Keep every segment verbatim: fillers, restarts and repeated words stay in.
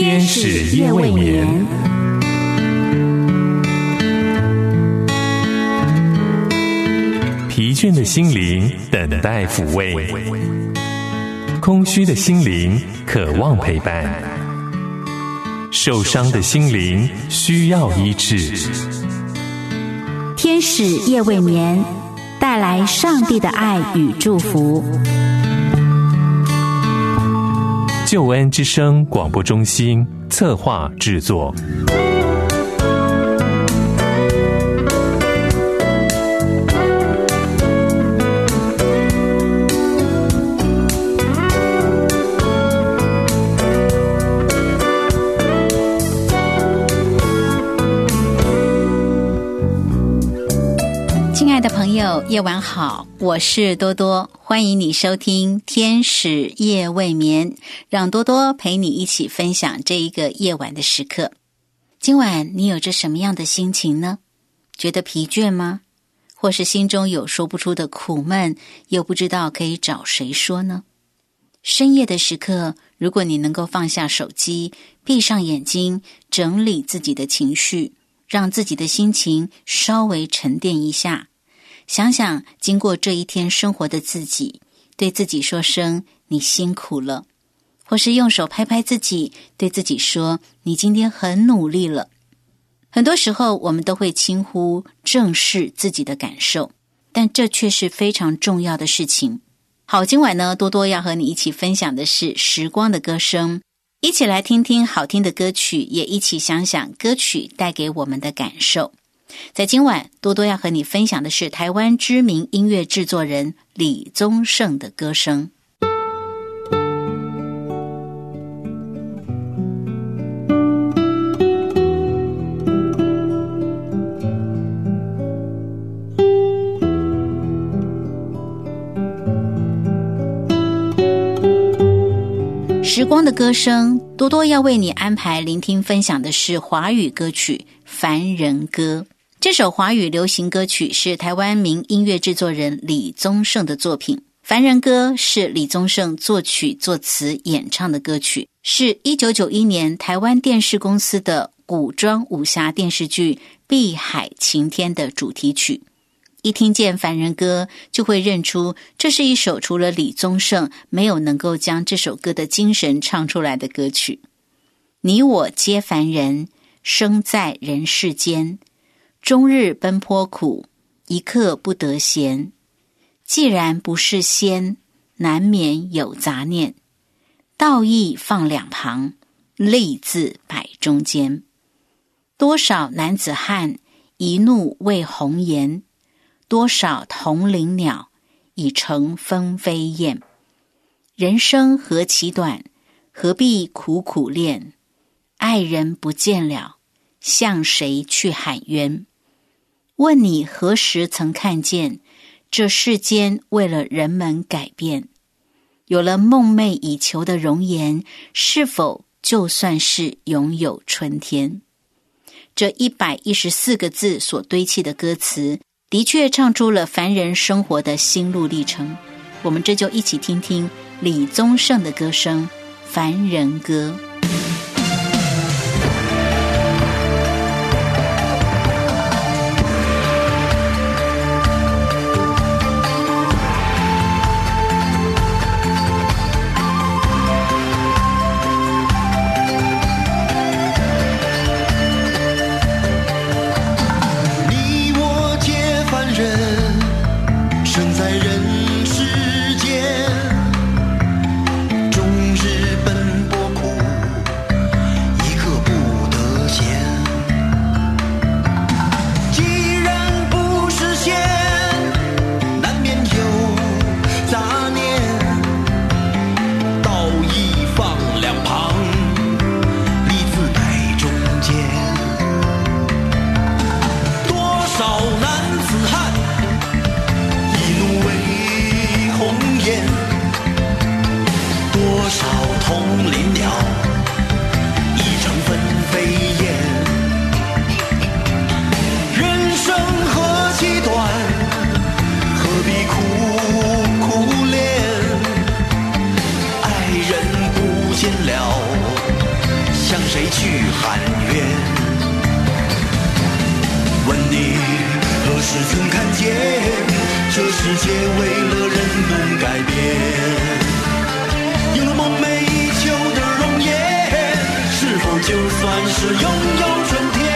天使夜未眠。疲倦的心灵等待抚慰，空虚的心灵渴望陪伴，受伤的心灵需要医治。 天使夜未眠，带来上帝的爱与祝福。 救恩之声广播中心策划制作。 亲爱的朋友，夜晚好，我是多多，欢迎你收听天使夜未眠，让多多陪你一起分享这一个夜晚的时刻。今晚你有着什么样的心情呢？觉得疲倦吗？或是心中有说不出的苦闷，又不知道可以找谁说呢？深夜的时刻，如果你能够放下手机，闭上眼睛，整理自己的情绪，让自己的心情稍微沉淀一下，想想经过这一天生活的自己，对自己说声你辛苦了，或是用手拍拍自己，对自己说你今天很努力了。很多时候我们都会轻忽正视自己的感受，但这却是非常重要的事情。好，今晚呢，多多要和你一起分享的是时光的歌声，一起来听听好听的歌曲，也一起想想歌曲带给我们的感受。在今晚，多多要和你分享的是台湾知名音乐制作人李宗盛的歌声。时光的歌声，多多要为你安排聆听分享的是华语歌曲《凡人歌》。这首华语流行歌曲是台湾名音乐制作人李宗盛的作品。《凡人歌》是李宗盛作曲作词演唱的歌曲，是一九九一年台湾电视公司的古装武侠电视剧《碧海晴天》的主题曲。一听见《凡人歌》，就会认出这是一首除了李宗盛没有能够将这首歌的精神唱出来的歌曲。你我皆凡人，生在人世间，终日奔波苦，一刻不得闲。既然不是仙，难免有杂念。道义放两旁，利字摆中间。多少男子汉，一怒为红颜。多少同林鸟，已成分飞燕。人生何其短，何必苦苦恋？爱人不见了，向谁去喊冤？问你何时曾看见，这世间为了人们改变？有了梦寐以求的容颜，是否就算是拥有春天？这一百一十四个字所堆砌的歌词，的确唱出了凡人生活的心路历程。我们这就一起听听李宗盛的歌声《凡人歌》。 生在人世间，终日奔波苦， 去喊冤？问你何时曾看见这世界为了人们改变？有了梦寐以求的容颜，是否就算是拥有春天？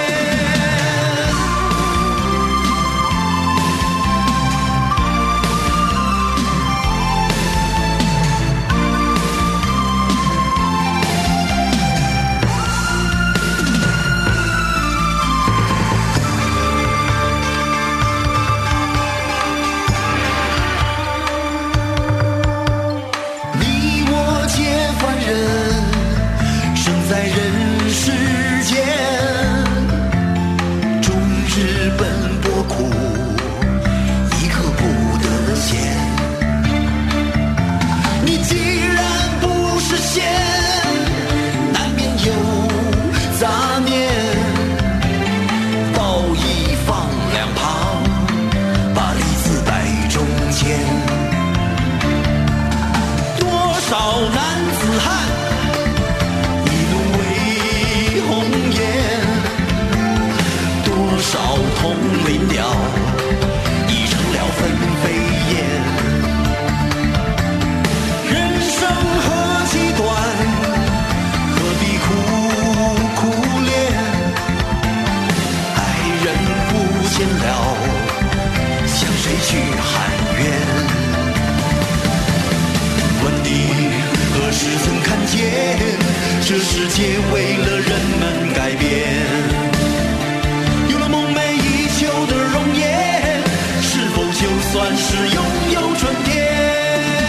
这世界为了人们改变，有了梦寐以求的容颜，是否就算是拥有春天？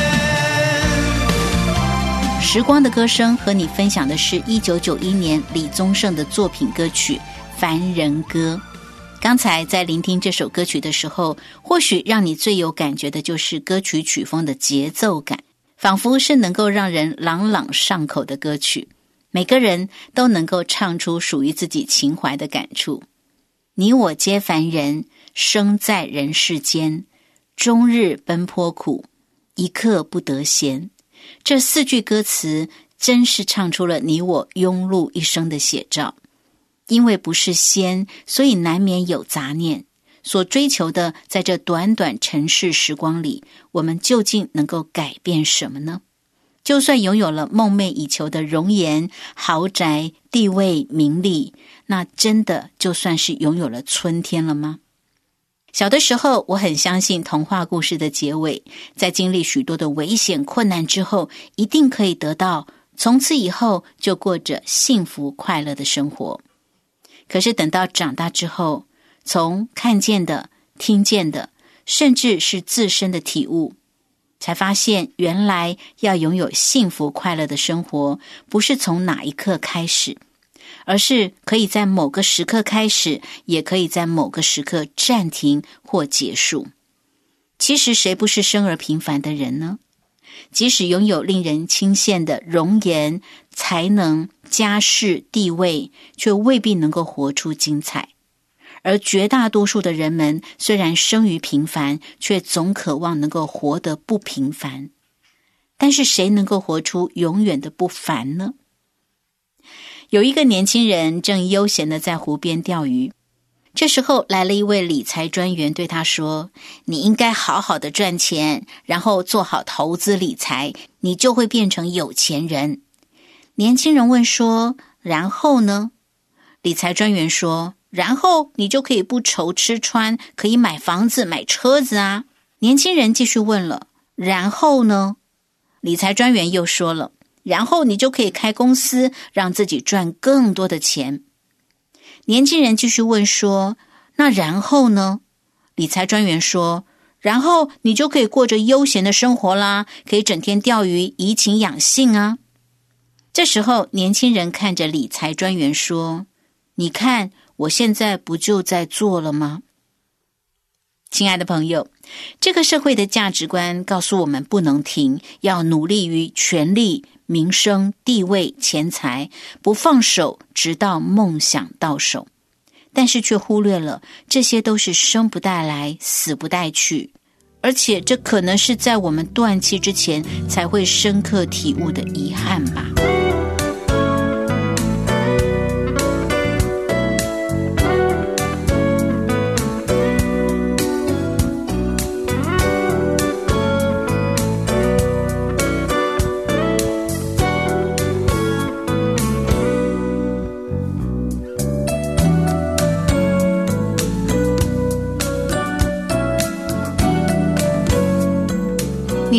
时光的歌声和你分享的是一九九一年李宗盛的作品歌曲《凡人歌》。刚才在聆听这首歌曲的时候，或许让你最有感觉的就是歌曲曲风的节奏感，仿佛是能够让人朗朗上口的歌曲，每个人都能够唱出属于自己情怀的感触。你我皆凡人，生在人世间，终日奔波苦，一刻不得闲。这四句歌词真是唱出了你我庸碌一生的写照。因为不是仙，所以难免有杂念，所追求的在这短短尘世时光里，我们究竟能够改变什么呢？就算拥有了梦寐以求的容颜、豪宅、地位、名利，那真的就算是拥有了春天了吗？小的时候，我很相信童话故事的结尾，在经历许多的危险困难之后，一定可以得到从此以后就过着幸福快乐的生活。可是等到长大之后，从看见的、听见的，甚至是自身的体悟，才发现原来要拥有幸福快乐的生活，不是从哪一刻开始，而是可以在某个时刻开始，也可以在某个时刻暂停或结束。其实谁不是生而平凡的人呢？即使拥有令人倾羡的容颜、才能、家世、地位，却未必能够活出精彩。而绝大多数的人们虽然生于平凡，却总渴望能够活得不平凡。但是谁能够活出永远的不凡呢？有一个年轻人正悠闲地在湖边钓鱼，这时候来了一位理财专员，对他说：你应该好好的赚钱，然后做好投资理财，你就会变成有钱人。年轻人问说：然后呢？理财专员说：然后你就可以不愁吃穿，可以买房子买车子啊。年轻人继续问了：然后呢？理财专员又说了：然后你就可以开公司，让自己赚更多的钱。年轻人继续问说：那然后呢？理财专员说：然后你就可以过着悠闲的生活啦，可以整天钓鱼，怡情养性啊。这时候年轻人看着理财专员说：你看我现在不就在做了吗？亲爱的朋友，这个社会的价值观告诉我们不能停，要努力于权力、名声、地位、钱财，不放手，直到梦想到手。但是却忽略了，这些都是生不带来，死不带去，而且这可能是在我们断气之前才会深刻体悟的遗憾吧。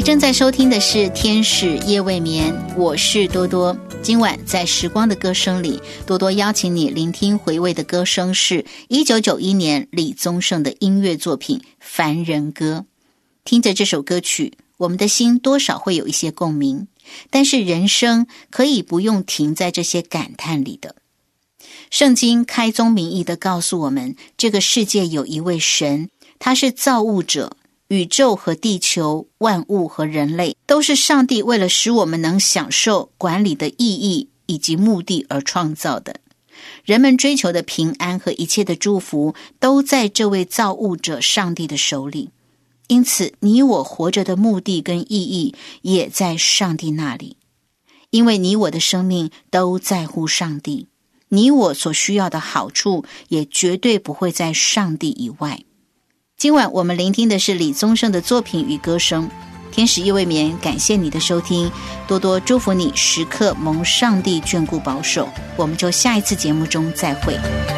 你正在收听的是《天使夜未眠》，我是多多。今晚在时光的歌声里，多多邀请你聆听回味的歌声是一九九一年李宗盛的音乐作品《凡人歌》。听着这首歌曲，我们的心多少会有一些共鸣，但是人生可以不用停在这些感叹里的。圣经开宗明义地告诉我们，这个世界有一位神，他是造物者，宇宙和地球、万物和人类都是上帝为了使我们能享受管理的意义以及目的而创造的。人们追求的平安和一切的祝福都在这位造物者上帝的手里，因此你我活着的目的跟意义也在上帝那里。因为你我的生命都在乎上帝，你我所需要的好处也绝对不会在上帝以外。今晚我们聆听的是李宗盛的作品与歌声。天使夜未眠，感谢你的收听，多多祝福你时刻蒙上帝眷顾保守。我们就下一次节目中再会。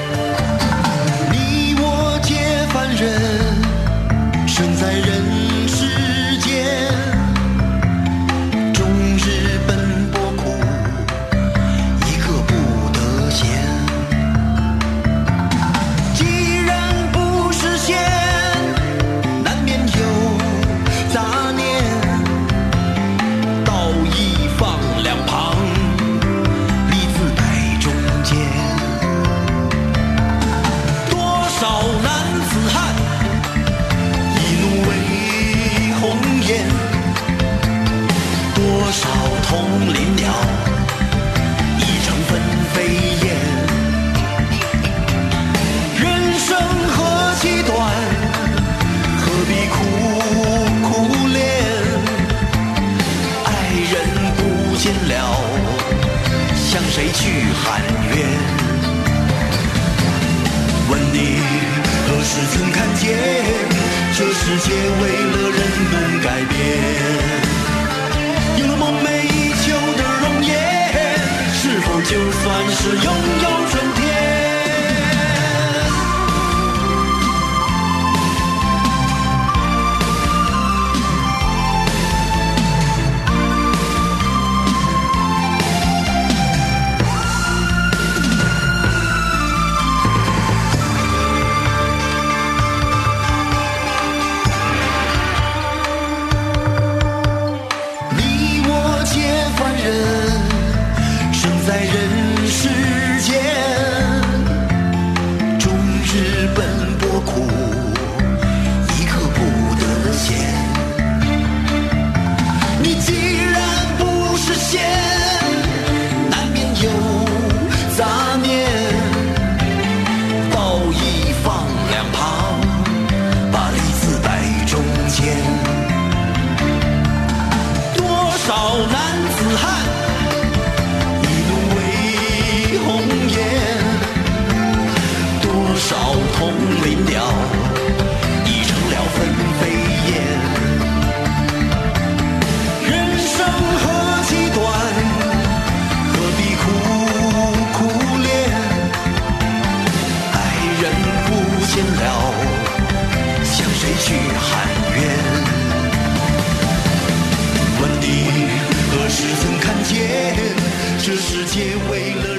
你我皆凡人，生在人世间，终日奔波苦，一刻不得闲。既然不实现，难免有杂念，道义放两旁，利字摆中间。多少男子汉，一怒为红颜，多少同林鸟，一成分飞燕。人生何其短，何必苦苦恋，爱人不见了，向谁去喊冤？问你何时曾看见，这世界为了人们改变？有了梦寐以求的容颜，是否就算是拥有春天？你我皆凡人，生在人世间，终日奔波苦，一刻不得闲。你既然不实现，难免有杂念，道义放两旁，把利字摆中间。多少男子汉，一怒为红颜，多少同林鸟，已成了分飞燕。人生何其短，何必苦苦恋，爱人不见了，向谁去喊冤？问你何时曾看见，这世界为了